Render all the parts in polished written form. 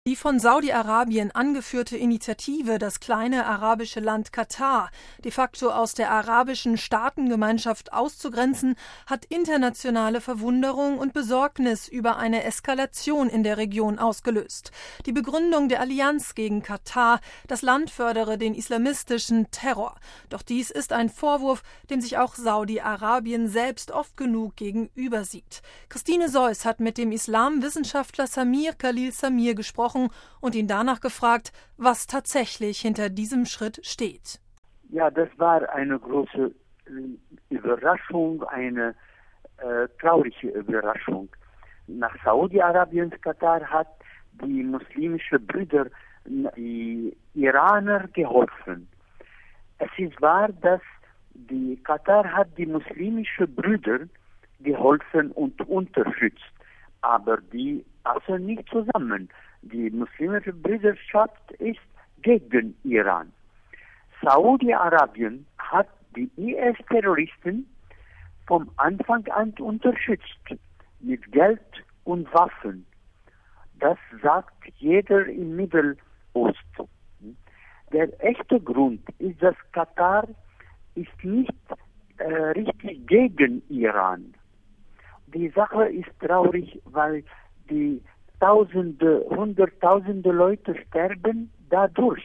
Die von Saudi-Arabien angeführte Initiative, das kleine arabische Land Katar de facto aus der arabischen Staatengemeinschaft auszugrenzen, hat internationale Verwunderung und Besorgnis über eine Eskalation in der Region ausgelöst. Die Begründung der Allianz gegen Katar, das Land fördere den islamistischen Terror. Doch dies ist ein Vorwurf, dem sich auch Saudi-Arabien selbst oft genug gegenüber sieht. Christine Seuss hat mit dem Islamwissenschaftler Samir Khalil Samir gesprochen und ihn danach gefragt, was tatsächlich hinter diesem Schritt steht. Ja, das war eine große Überraschung, eine traurige Überraschung. Nach Saudi-Arabiens Katar hat die muslimischen Brüder die Iraner geholfen. Es ist wahr, dass die Katar hat die muslimischen Brüder geholfen und unterstützt, aber die passen nicht zusammen. Die muslimische Brüderschaft ist gegen Iran. Saudi-Arabien hat die IS-Terroristen vom Anfang an unterstützt, mit Geld und Waffen. Das sagt jeder im Mittelosten. Der echte Grund ist, dass Katar ist nicht richtig gegen Iran. Die Sache ist traurig, weil die Hunderttausende Leute sterben dadurch.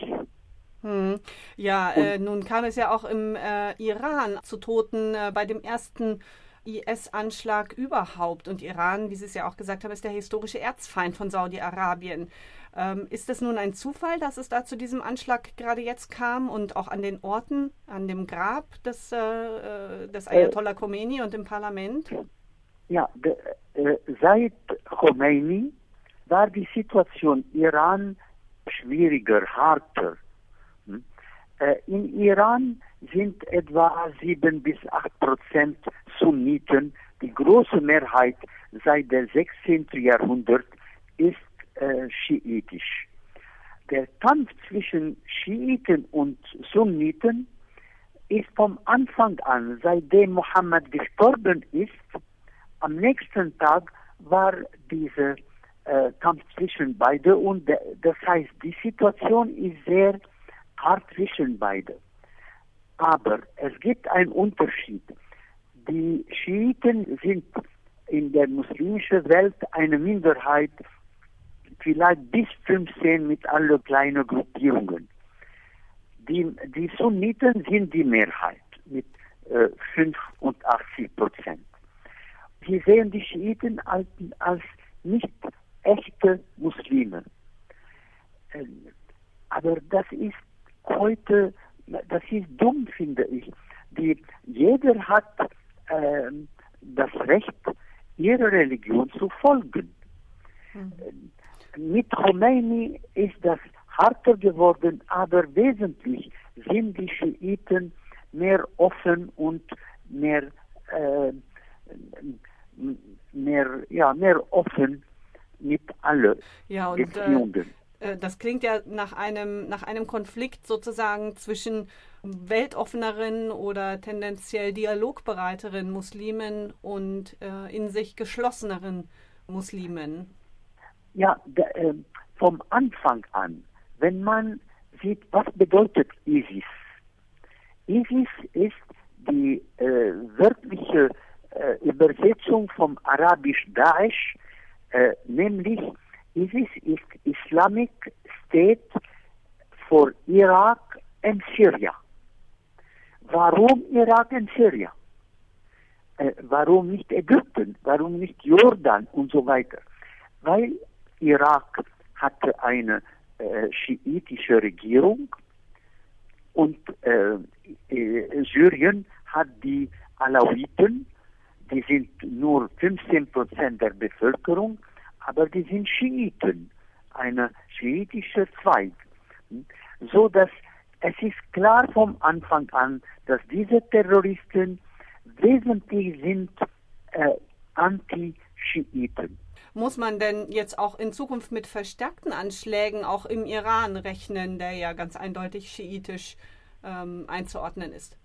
Ja, nun kam es ja auch im Iran zu Toten bei dem ersten IS-Anschlag überhaupt. Und Iran, wie Sie es ja auch gesagt haben, ist der historische Erzfeind von Saudi-Arabien. Ist es nun ein Zufall, dass es da zu diesem Anschlag gerade jetzt kam und auch an den Orten, an dem Grab des Ayatollah Khomeini und im Parlament? Ja, seit Khomeini war die Situation Iran schwieriger, harter. In Iran sind etwa 7-8% Sunniten. Die große Mehrheit seit dem 16. Jahrhundert ist schiitisch. Der Kampf zwischen Schiiten und Sunniten ist vom Anfang an, seitdem Mohammed gestorben ist, am nächsten Tag war dieser Kampf zwischen beide und das heißt, die Situation ist sehr hart zwischen beide. Aber es gibt einen Unterschied. Die Schiiten sind in der muslimischen Welt eine Minderheit, vielleicht bis 15 mit allen kleinen Gruppierungen. Die Sunniten sind die Mehrheit mit 85%. Sie sehen die Schiiten als nicht echte Muslime. Aber das ist heute, das ist dumm, finde ich. Jeder hat das Recht, ihrer Religion zu folgen. Mit Khomeini ist das harter geworden, aber wesentlich sind die Schiiten mehr offen und mehr offen mit allen Beziehungen. Das klingt ja nach einem Konflikt sozusagen zwischen weltoffeneren oder tendenziell dialogbereiteren Muslimen und in sich geschlosseneren Muslimen. Ja, vom Anfang an, wenn man sieht, was bedeutet ISIS? ISIS ist die wörtliche Übersetzung vom Arabisch Daesh, nämlich ISIS ist Islamic State for Iraq and Syria. Warum Irak und Syrien? Warum nicht Ägypten? Warum nicht Jordan und so weiter? Weil Irak hatte eine schiitische Regierung und Syrien hat die Alawiten, die sind nur 15% der Bevölkerung, aber die sind Schiiten, eine schiitische Zweig. So dass es ist klar vom Anfang an, dass diese Terroristen wesentlich sind Anti-Schiiten. Muss man denn jetzt auch in Zukunft mit verstärkten Anschlägen auch im Iran rechnen, der ja ganz eindeutig schiitisch einzuordnen ist?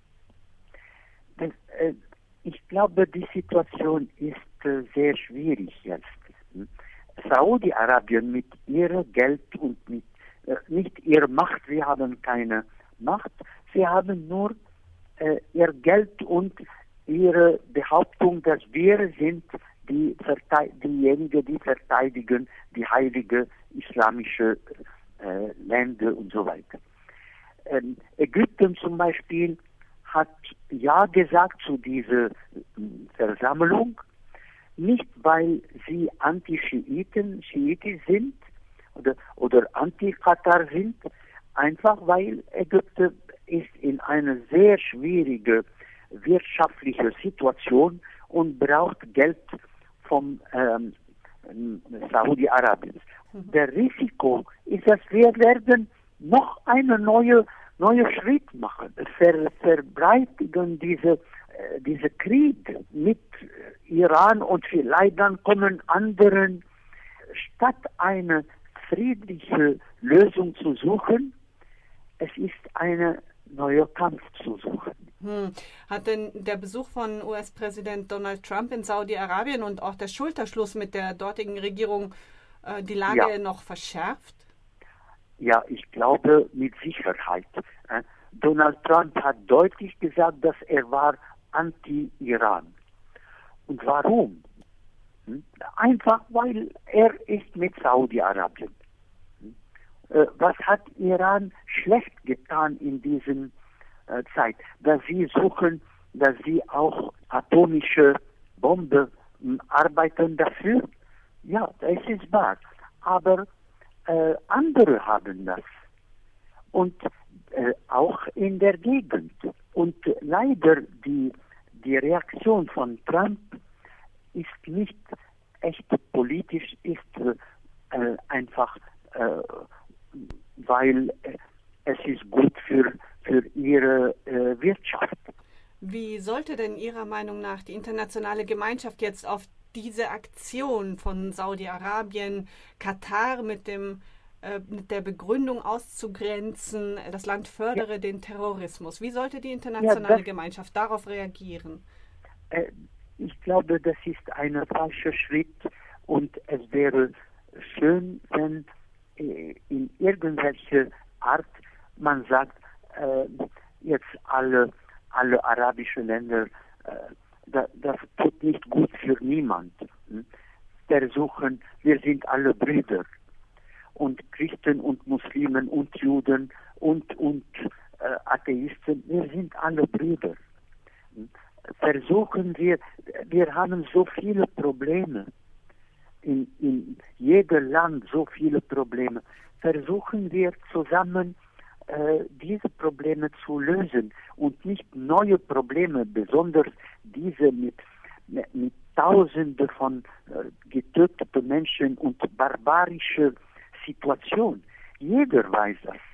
Ich glaube, die Situation ist sehr schwierig jetzt. Saudi-Arabien mit ihrem Geld und mit nicht ihrer Macht, sie haben keine Macht, sie haben nur ihr Geld und ihre Behauptung, dass wir sind diejenigen, die verteidigen die heilige islamische Länder und so weiter. Ägypten zum Beispiel hat ja gesagt zu dieser Versammlung, nicht weil sie Anti-Schiiten sind oder Anti-Katar sind, einfach weil Ägypten ist in einer sehr schwierigen wirtschaftlichen Situation und braucht Geld vom Saudi-Arabien. Der Risiko ist, dass wir werden noch einen neuen Schritt machen, verbreitigen diese Krieg mit Iran und vielleicht dann kommen anderen, statt eine friedliche Lösung zu suchen, es ist eine neue Kampf zu suchen. Hat denn der Besuch von US-Präsident Donald Trump in Saudi-Arabien und auch der Schulterschluss mit der dortigen Regierung die Lage noch verschärft? Ja, ich glaube mit Sicherheit. Donald Trump hat deutlich gesagt, dass er war anti-Iran. Und warum? Einfach, weil er ist mit Saudi-Arabien. Was hat Iran schlecht getan in diesem Zeit? Dass sie suchen, dass sie auch atomische Bombe arbeiten dafür? Ja, das ist wahr. Aber andere haben das. Und auch in der Gegend. Und leider die Reaktion von Trump ist nicht echt politisch, ist einfach, weil es ist gut für ihre Wirtschaft. Wie sollte denn Ihrer Meinung nach die internationale Gemeinschaft jetzt auf diese Aktion von Saudi-Arabien, Katar mit der Begründung auszugrenzen, das Land fördere den Terrorismus. Wie sollte die internationale Gemeinschaft darauf reagieren? Ich glaube, das ist ein falscher Schritt und es wäre schön, wenn in irgendwelcher Art man sagt, jetzt alle arabischen Länder, das tut nicht gut für niemand. Versuchen, wir sind alle Brüder. Und Christen und Muslimen und Juden und Atheisten, wir sind alle Brüder. Versuchen wir haben so viele Probleme, in jedem Land so viele Probleme. Versuchen wir zusammen diese Probleme zu lösen und nicht neue Probleme, besonders diese mit Tausenden von getöteten Menschen und barbarische Situation. Jeder weiß das.